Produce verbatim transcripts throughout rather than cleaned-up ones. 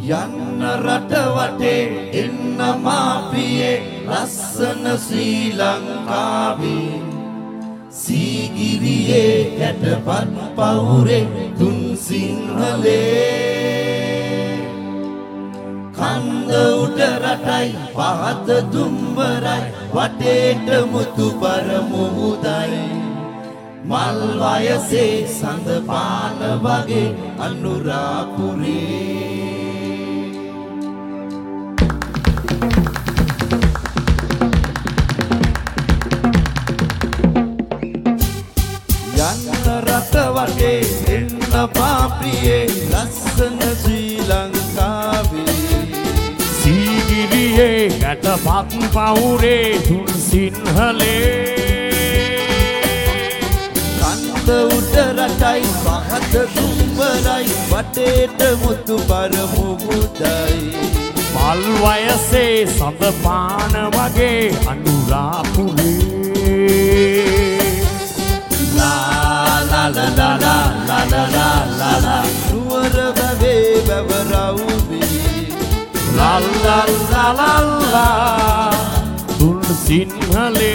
යන්න රට වටේ එන්න මාපියේ ලස්සන ශ්‍රී ලංකාවේ සීගිරියේ යටපත් පවුරේ තුන් සිංහලේ කන්ද උඩ රටයි පහත දුම්බරයි වටේට මුතු පර මුහුදයි මල් වයසේ සඳ පාන වගේ අනුරාපුරේ රට වටේ එන්න පාපියේ ලස්සන ශ්‍රී ලංකාවේ සීගිරියේ යටපත් පවුරේ තුන් සිංහලේ කන්ද උඩ රටයි පහත දුම්බරයි වටේට මුතු පර මුහුදයි මල් වයසේ සඳ පාන වගේ අනුරාපුරේ La la la la la la la la la la Nuwar babe babaraubi La la la la la Tun Sinhale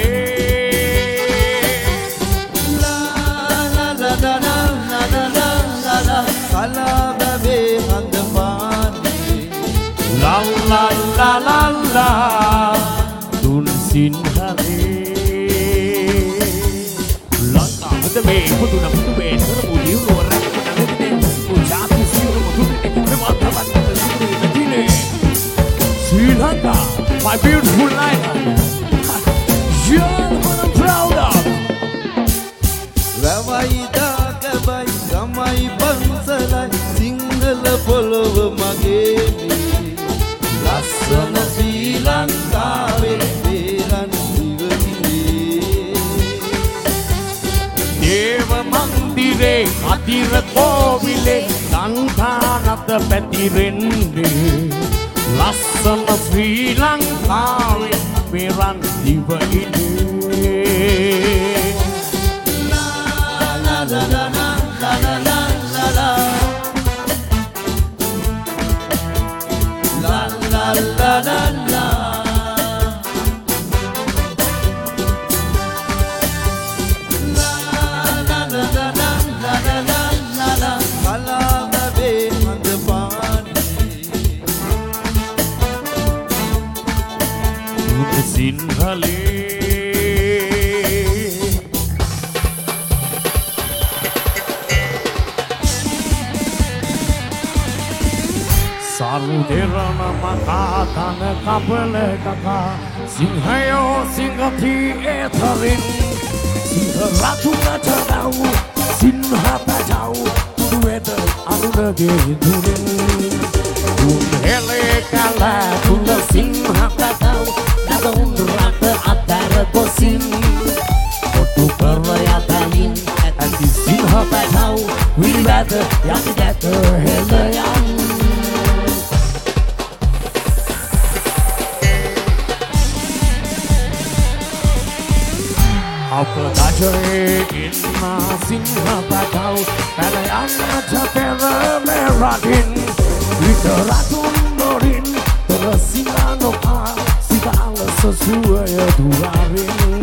La la la la la la la la la la Kala babe handapani La la la la la Tun Sinhale me putu na putu be no muli no ra ko na ne ko ja tu si no putu ne me ma ta ba ta si ne dile Sri Lanka my beautiful land you're what I'm proud of Rawai da kabai samai bansalai sinhala polowa mage me lassana Sri Lankawe velan දේව මන්දිරේ අතිර කෝවිලේ සංඝානත පැතිරෙන්නේ ලස්සන ශ්‍රී ලංකාවේ මෙරන් දිවයිනේ la la la la la la la la la la la la la la Sinhale Saluderana makatana kapale kaka Sinhayo singati etharin Sinha ratuna tadau Sinha tajau Tuweda arunage durin Tun hele kala tula sinha tajau Nadong rata atara kosin Otu perayatayin And di sinha tajau We rather yaki data helayan Apa tajare inna sinha tajau Palayan matapera meradin Literatun norin Tersinano pa Segala sesuai durarin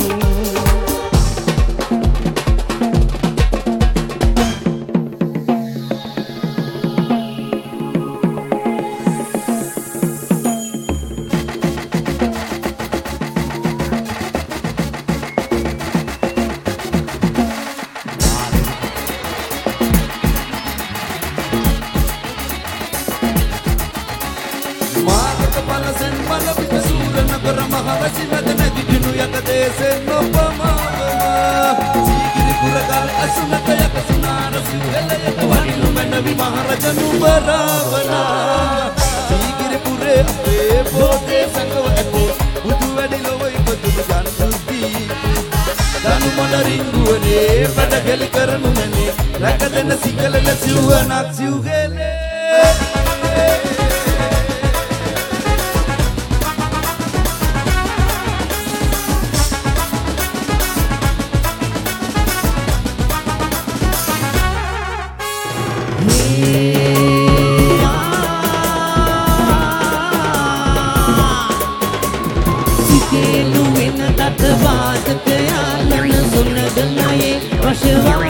රටවාදක යාලන සුනදනයේ වශවා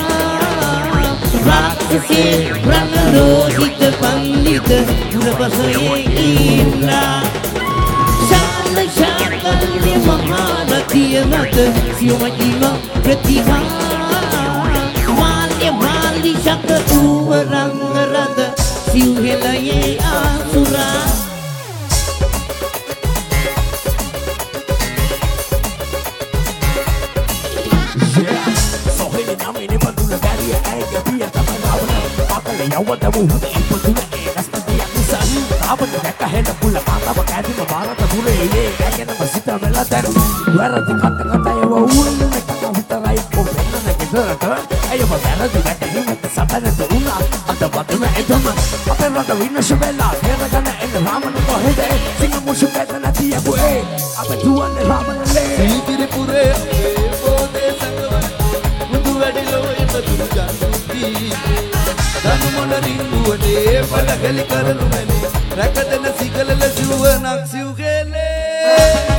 රාක්ෂසේ රණරෝහිත පන්දිත පුරපසයේ ඉන්නා ශාල ශාකල්‍ය මහරතිය මත සියුමජීව ප්‍රතිභා මාල්‍ය මාලි ශක උවරංග රද සිව්හෙලයේ ආසුරා යවත මුහුද ඉපදුන ඒ රස්තදියක් නිසා ආපත දැක හෙට පුල මාතව කැදිම ಭಾರತ දුරේ ඒ ඇගෙනම සිත වෙලා දැන් වැරදි කත කතයව උල්ලන කත විතරයි කොහෙන්නද ගෙදරට අයව වැරදි වැටීමත් සබනත උනා අද බතම එතම අපේ රට විනාශ වෙලා දෙරගන එන රාමන කොහෙද සිංහ මුසු බෙදන තියපුවේ අපේ දුවන්නේ රාමනලේ සීතිරි පුරේ පොදේ සංගම මුදු වැඩිලෝ ඉපදුන ජන්ති දනුමොන රින්ගුවනේ පළගලි කරනු මැනේ රැකදෙන සිගලල සිව්වනක් සිව්ගෙලේ